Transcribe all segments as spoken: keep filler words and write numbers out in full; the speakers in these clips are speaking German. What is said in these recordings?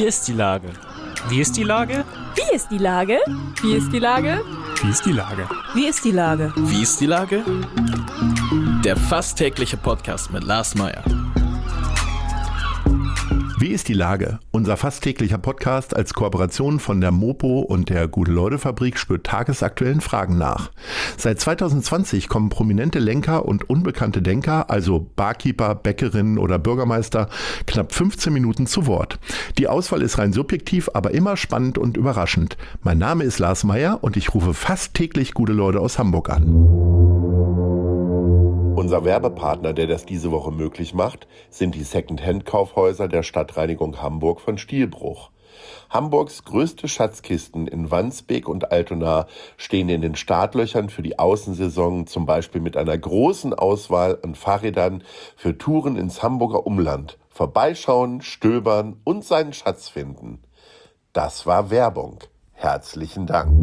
Wie ist die Lage? Wie ist die Lage? Wie ist die Lage? Wie ist die Lage? Wie ist die Lage? Wie ist die Lage? Wie ist die Lage? Der fast tägliche Podcast mit Lars Meyer. Wie ist die Lage? Unser fast täglicher Podcast als Kooperation von der Mopo und der Gute-Leute-Fabrik spürt tagesaktuellen Fragen nach. Seit zwanzig zwanzig kommen prominente Lenker und unbekannte Denker, also Barkeeper, Bäckerinnen oder Bürgermeister, knapp fünfzehn Minuten zu Wort. Die Auswahl ist rein subjektiv, aber immer spannend und überraschend. Mein Name ist Lars Meyer und ich rufe fast täglich gute Leute aus Hamburg an. Unser Werbepartner, der das diese Woche möglich macht, sind die Second-Hand-Kaufhäuser der Stadtreinigung Hamburg von Stielbruch. Hamburgs größte Schatzkisten in Wandsbek und Altona stehen in den Startlöchern für die Außensaison, zum Beispiel mit einer großen Auswahl an Fahrrädern für Touren ins Hamburger Umland. Vorbeischauen, stöbern und seinen Schatz finden. Das war Werbung. Herzlichen Dank.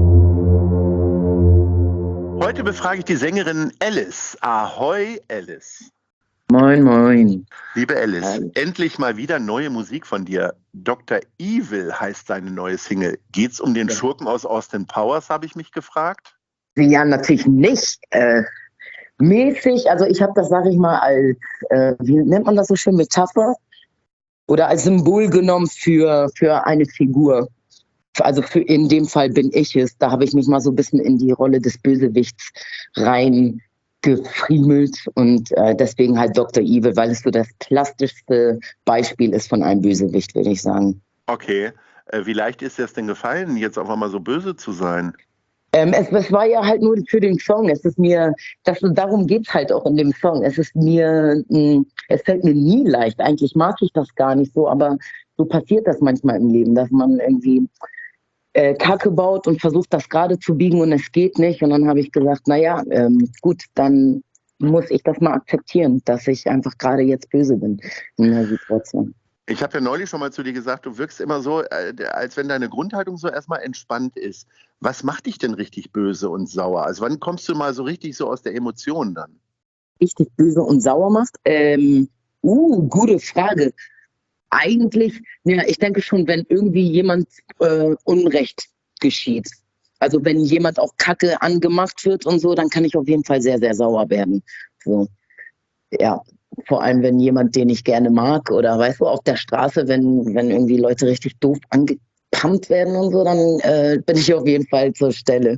Heute befrage ich die Sängerin Alice. Ahoi, Alice. Moin, moin. Liebe Alice, Hallo. Endlich mal wieder neue Musik von dir. Doktor Evil heißt seine neue Single. Geht's um den Ja. Schurken aus Austin Powers, habe ich mich gefragt? Ja, natürlich nicht äh, mäßig. Also ich habe das, sage ich mal, als, äh, wie nennt man das so schön, Metapher? Oder als Symbol genommen für, für eine Figur. Also für, in dem Fall bin ich es. Da habe ich mich mal so ein bisschen in die Rolle des Bösewichts rein gefriemelt und äh, deswegen halt Doktor Evil, weil es so das plastischste Beispiel ist von einem Bösewicht, würde ich sagen. Okay, äh, wie leicht ist dir es denn gefallen, jetzt auf einmal so böse zu sein? Ähm, es, es war ja halt nur für den Song. Es ist mir, das, darum geht es halt auch in dem Song. Es ist mir, mh, es fällt mir nie leicht. Eigentlich mag ich das gar nicht so, aber so passiert das manchmal im Leben, dass man irgendwie äh, Kacke baut und versucht, das gerade zu biegen und es geht nicht. Und dann habe ich gesagt, naja, ähm, gut, dann muss ich das mal akzeptieren, dass ich einfach gerade jetzt böse bin in der Situation. Ich habe ja neulich schon mal zu dir gesagt, du wirkst immer so, äh, als wenn deine Grundhaltung so erstmal entspannt ist. Was macht dich denn richtig böse und sauer? Also wann kommst du mal so richtig so aus der Emotion dann? Richtig böse und sauer macht? Ähm, uh, gute Frage. Eigentlich, ja, ich denke schon, wenn irgendwie jemand äh, Unrecht geschieht. Also wenn jemand auch Kacke angemacht wird und so, dann kann ich auf jeden Fall sehr, sehr sauer werden. So, ja, vor allem wenn jemand, den ich gerne mag oder weißt du, auf der Straße, wenn, wenn irgendwie Leute richtig doof angepumpt werden und so, dann äh, bin ich auf jeden Fall zur Stelle.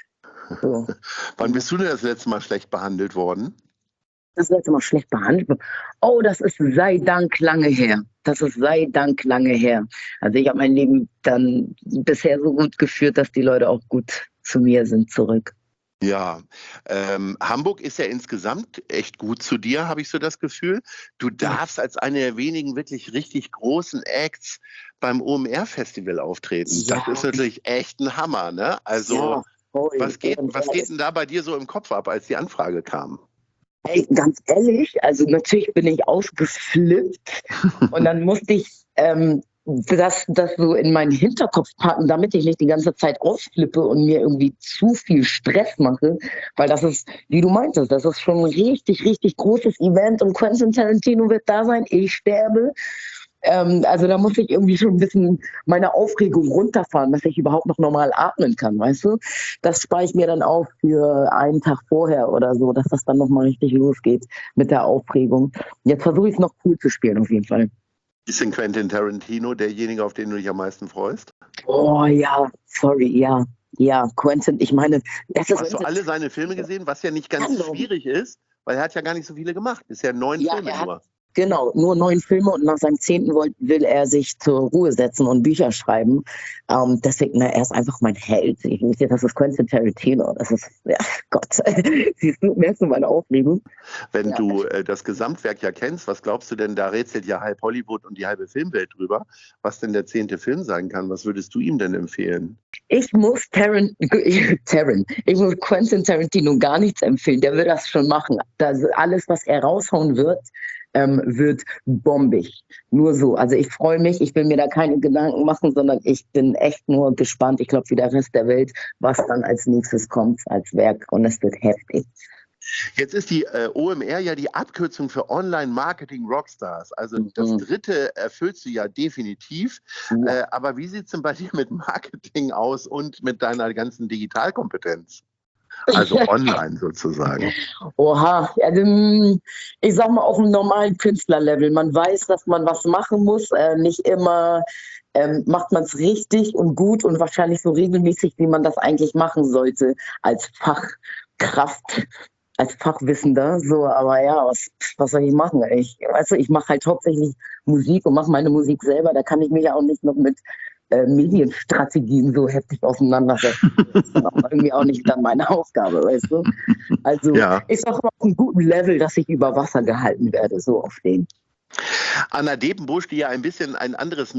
So. Wann bist du denn das letzte Mal schlecht behandelt worden? Das letzte Mal schlecht behandelt. Oh, das ist sei Dank lange her. Das ist sei Dank lange her. Also ich habe mein Leben dann bisher so gut geführt, dass die Leute auch gut zu mir sind zurück. Ja, ähm, Hamburg ist ja insgesamt echt gut zu dir, habe ich so das Gefühl. Du darfst als eine der wenigen wirklich richtig großen Acts beim O M R-Festival auftreten. Ja. Das ist natürlich echt ein Hammer, ne? Also Ja, voll. was geht, was geht denn da bei dir so im Kopf ab, als die Anfrage kam? Ey, ganz ehrlich, also natürlich bin ich ausgeflippt und dann musste ich ähm, das, das so in meinen Hinterkopf packen, damit ich nicht die ganze Zeit ausflippe und mir irgendwie zu viel Stress mache, weil das ist, wie du meintest, das ist schon ein richtig, richtig großes Event und Quentin Tarantino wird da sein, ich sterbe. Ähm, also da muss ich irgendwie schon ein bisschen meine Aufregung runterfahren, dass ich überhaupt noch normal atmen kann, weißt du? Das spare ich mir dann auf für einen Tag vorher oder so, dass das dann nochmal richtig losgeht mit der Aufregung. Jetzt versuche ich es noch cool zu spielen auf jeden Fall. Ist denn Quentin Tarantino derjenige, auf den du dich am meisten freust? Oh ja, sorry, ja. Ja, Quentin, ich meine, das ist... Hast du alle seine Filme gesehen, was ja nicht ganz Hallo. schwierig ist, weil er hat ja gar nicht so viele gemacht. Bisher neun Ja, Filme er hat- nur. Genau, nur neun Filme und nach seinem zehnten will, will er sich zur Ruhe setzen und Bücher schreiben. Ähm, deswegen, na, er ist einfach mein Held. Ich weiß, das ist Quentin Tarantino. Das ist, ja, Gott. Siehst du, merkst du meine Aufregung? Wenn Ja. du äh, das Gesamtwerk ja kennst, was glaubst du denn, da rätselt ja halb Hollywood und die halbe Filmwelt drüber, was denn der zehnte Film sein kann? Was würdest du ihm denn empfehlen? Ich muss Taran, Taran, ich muss Quentin Tarantino gar nichts empfehlen. Der will das schon machen. Das, alles, was er raushauen wird, ähm, wird bombig. Nur so. Also ich freue mich, ich will mir da keine Gedanken machen, sondern ich bin echt nur gespannt, ich glaube wie der Rest der Welt, was dann als nächstes kommt als Werk und es wird heftig. Jetzt ist die äh, O M R ja die Abkürzung für Online-Marketing Rockstars. Also Mhm. das dritte erfüllst du ja definitiv. Ja. Äh, aber wie sieht es denn bei dir mit Marketing aus und mit deiner ganzen Digitalkompetenz? Also online sozusagen. Oha, also mm, ich sag mal auf einem normalen Künstlerlevel. Man weiß, dass man was machen muss. Äh, nicht immer ähm, macht man es richtig und gut und wahrscheinlich so regelmäßig, wie man das eigentlich machen sollte als Fachkraft, als Fachwissender. So, aber ja, was, was soll ich machen? Ich, weißt du, ich mache halt hauptsächlich Musik und mache meine Musik selber. Da kann ich mich ja auch nicht noch mit äh, Medienstrategien so heftig auseinandersetzen. Das ist dann auch irgendwie auch nicht dann meine Aufgabe, weißt du? Also Ja. ich sage mal auf einem guten Level, dass ich über Wasser gehalten werde, so auf den. Anna Depenbusch, die ja ein bisschen ein anderes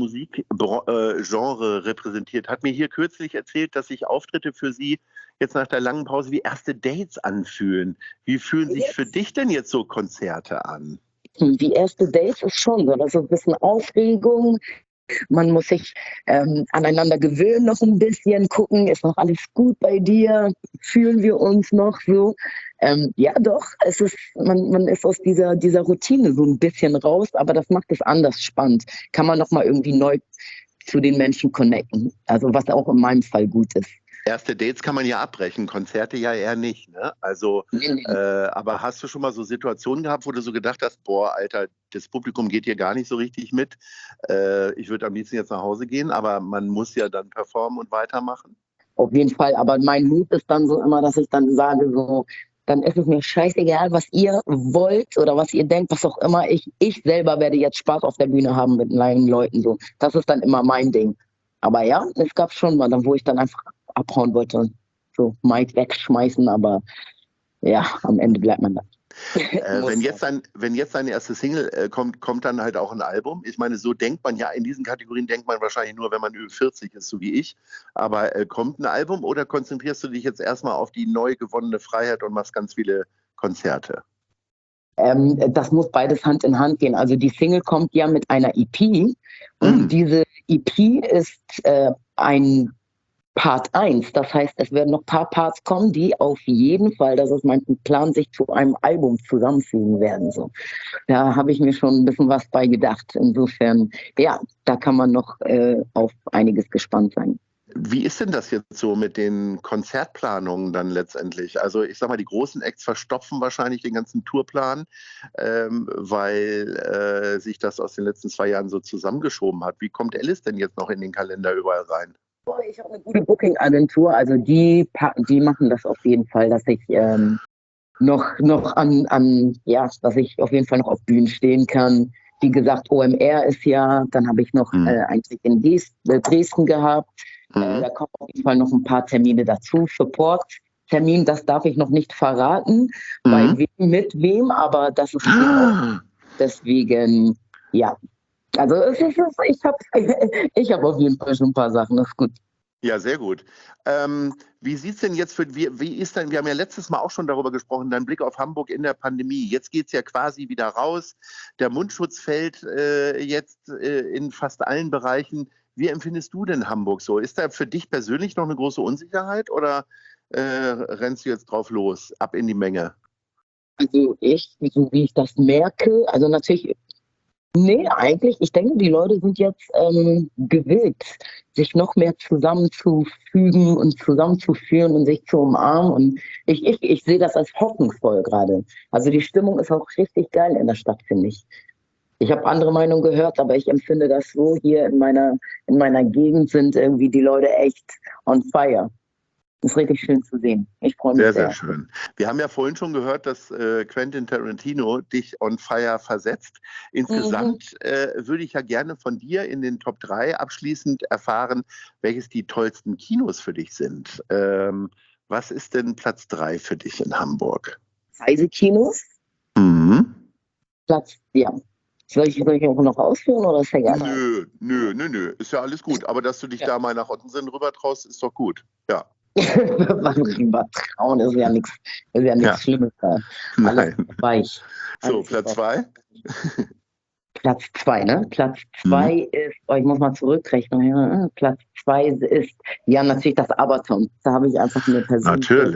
Musikgenre repräsentiert, hat mir hier kürzlich erzählt, dass sich Auftritte für sie jetzt nach der langen Pause wie erste Dates anfühlen. Wie fühlen sich für dich denn jetzt so Konzerte an? Die erste Dates ist schon so, das ist ein bisschen Aufregung. Man muss sich ähm, aneinander gewöhnen, noch ein bisschen gucken, ist noch alles gut bei dir, fühlen wir uns noch so. Ähm, ja doch, es ist, man, man ist aus dieser, dieser Routine so ein bisschen raus, aber das macht es anders spannend. Kann man nochmal irgendwie neu zu den Menschen connecten, also was auch in meinem Fall gut ist. Erste Dates kann man ja abbrechen, Konzerte ja eher nicht, ne? Also, Nee, nee. äh, aber hast du schon mal so Situationen gehabt, wo du so gedacht hast, boah, Alter, das Publikum geht hier gar nicht so richtig mit. Äh, ich würde am liebsten jetzt nach Hause gehen, aber man muss ja dann performen und weitermachen. Auf jeden Fall, aber mein Mut ist dann so immer, dass ich dann sage, so, dann ist es mir scheißegal, was ihr wollt oder was ihr denkt, was auch immer. Ich, ich selber werde jetzt Spaß auf der Bühne haben mit meinen Leuten. So. Das ist dann immer mein Ding. Aber ja, es gab schon mal, wo ich dann einfach abhauen wollte, so Mic wegschmeißen, aber ja, am Ende bleibt man da. Äh, wenn, jetzt ein, wenn jetzt deine erste Single äh, kommt, kommt dann halt auch ein Album. Ich meine, so denkt man ja, in diesen Kategorien denkt man wahrscheinlich nur, wenn man über vierzig ist, so wie ich. Aber äh, kommt ein Album oder konzentrierst du dich jetzt erstmal auf die neu gewonnene Freiheit und machst ganz viele Konzerte? Ähm, das muss beides Hand in Hand gehen. Also die Single kommt ja mit einer E P und Mhm. diese E P ist äh, ein Part eins. Das heißt, es werden noch ein paar Parts kommen, die auf jeden Fall, das ist mein Plan, sich zu einem Album zusammenfügen werden. So. Da habe ich mir schon ein bisschen was bei gedacht. Insofern, ja, da kann man noch äh, auf einiges gespannt sein. Wie ist denn das jetzt so mit den Konzertplanungen dann letztendlich? Also ich sag mal, die großen Acts verstopfen wahrscheinlich den ganzen Tourplan, ähm, weil äh, sich das aus den letzten zwei Jahren so zusammengeschoben hat. Wie kommt Alice denn jetzt noch in den Kalender überall rein? Ich habe eine gute Booking-Agentur, also die, die machen das auf jeden Fall, dass ich ähm, noch, noch an, an, ja, dass ich auf jeden Fall noch auf Bühnen stehen kann. Wie gesagt, O M R ist ja, dann habe ich noch Mhm. äh, eigentlich in Dresden gehabt. Äh, Mhm. da kommen auf jeden Fall noch ein paar Termine dazu. Support-Termin, das darf ich noch nicht verraten, bei Mhm. wem, mit wem, aber das ist auch Ah, deswegen, ja. Also es ist, ich habe ich hab auf jeden Fall schon ein paar Sachen, das ist gut. ja, sehr gut. Ähm, wie sieht's denn jetzt für, wie, wie ist denn, wir haben ja letztes Mal auch schon darüber gesprochen, dein Blick auf Hamburg in der Pandemie. Jetzt geht's ja quasi wieder raus. Der Mundschutz fällt äh, jetzt äh, in fast allen Bereichen. Wie empfindest du denn Hamburg so? Ist da für dich persönlich noch eine große Unsicherheit oder äh, rennst du jetzt drauf los, ab in die Menge? Also ich, so wie ich das merke, also natürlich, nee, eigentlich, ich denke, die Leute sind jetzt ähm, gewillt, sich noch mehr zusammenzufügen und zusammenzuführen und sich zu umarmen. Und ich, ich, ich sehe das als hoffnungsvoll gerade. Also die Stimmung ist auch richtig geil in der Stadt, finde ich. Ich habe andere Meinungen gehört, aber ich empfinde das so, hier in meiner, in meiner Gegend sind irgendwie die Leute echt on fire. Das ist richtig schön zu sehen. Ich freue mich Sehr, sehr. sehr schön. Wir haben ja vorhin schon gehört, dass äh, Quentin Tarantino dich on fire versetzt. Insgesamt Mhm. äh, würde ich ja gerne von dir in den Top drei abschließend erfahren, welches die tollsten Kinos für dich sind. Ähm, was ist denn Platz drei für dich in Hamburg? Reisekinos, Mhm. Platz, ja. Soll ich, soll ich auch noch ausführen oder ist ja egal? Nö, nö, nö, nö. Ist ja alles gut. Aber dass du dich Ja. da mal nach Ottensen rüber traust, ist doch gut. Ja. Was übertrauen ist ja nichts, ist ja nichts Ja. Schlimmes da. Alles Nein. weich. So, Alles Platz weich. zwei. Platz zwei, ne? Platz zwei ist, oh, ich muss mal zurückrechnen. Ja, Platz zwei ist, ja, natürlich das Abaton. Da habe ich einfach eine persönliche Natürlich.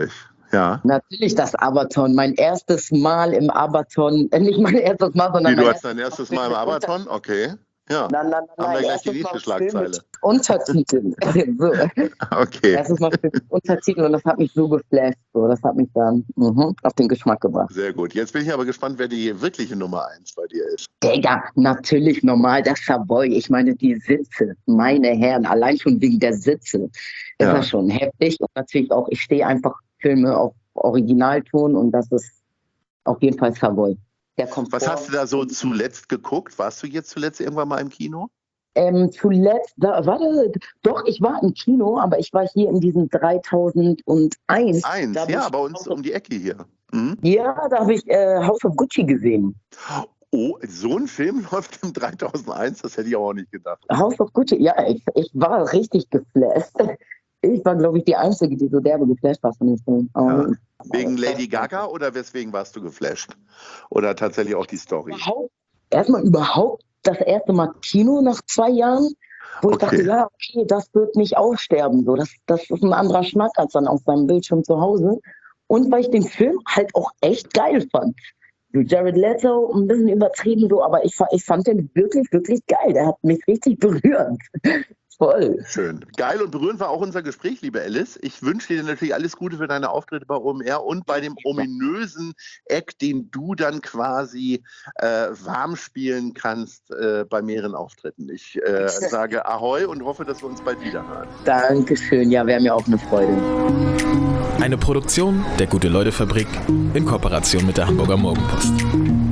Ja. Natürlich das Abaton. Mein erstes Mal im Abaton. Äh, nicht mein erstes Mal, sondern Wie, mein du hast dein erstes Mal im Abaton? Okay. Ja. Nein, nein, nein, Haben wir gleich die erstes nächste Mal Schlagzeile. Film mit Untertiteln. so. Okay. Erstes Mal Film mit Untertiteln und das hat mich so geflasht. So. Das hat mich dann mhm, auf den Geschmack gebracht. Sehr gut. Jetzt bin ich aber gespannt, wer die wirkliche Nummer eins bei dir ist. Digga, natürlich normal, der Savoy. Ich meine, die Sitze, meine Herren, allein schon wegen der Sitze. Das Ja. war schon heftig. Und natürlich auch, ich stehe einfach Filme auf Originalton und das ist auf jeden Fall Savoy. Der Komfort. Was hast du da so zuletzt geguckt? Warst du jetzt zuletzt irgendwann mal im Kino? Ähm, zuletzt, da, warte, doch, ich war im Kino, aber ich war hier in diesem dreitausendeins. Eins, Da hab ja, ich- bei uns um die Ecke hier. Mhm. Ja, da habe ich äh, House of Gucci gesehen. Oh, so ein Film läuft im dreitausendeins? Das hätte ich auch nicht gedacht. House of Gucci, ja, ich, ich war richtig geflasht. Ich war, glaube ich, die Einzige, die so derbe geflasht war von dem Film. Ja. Ähm, Wegen Lady Gaga oder weswegen warst du geflasht? Oder tatsächlich auch die Story? Überhaupt, erstmal überhaupt das erste Mal Kino nach zwei Jahren, wo ich Okay. dachte, ja, okay, das wird nicht aussterben. So. Das, das ist ein anderer Schnack als dann auf seinem Bildschirm zu Hause. Und weil ich den Film halt auch echt geil fand. So Jared Leto, ein bisschen übertrieben so, aber ich, fa- ich fand den wirklich, wirklich geil. Der hat mich richtig berührt. Voll. Schön. Geil und berührend war auch unser Gespräch, liebe Alice. Ich wünsche dir natürlich alles Gute für deine Auftritte bei O M R und bei dem ominösen Eck, den du dann quasi äh, warm spielen kannst äh, bei mehreren Auftritten. Ich äh, sage Ahoi und hoffe, dass wir uns bald wieder hören. Dankeschön. Ja, wäre mir auch eine Freude. Eine Produktion der Gute-Leute-Fabrik in Kooperation mit der Hamburger Morgenpost.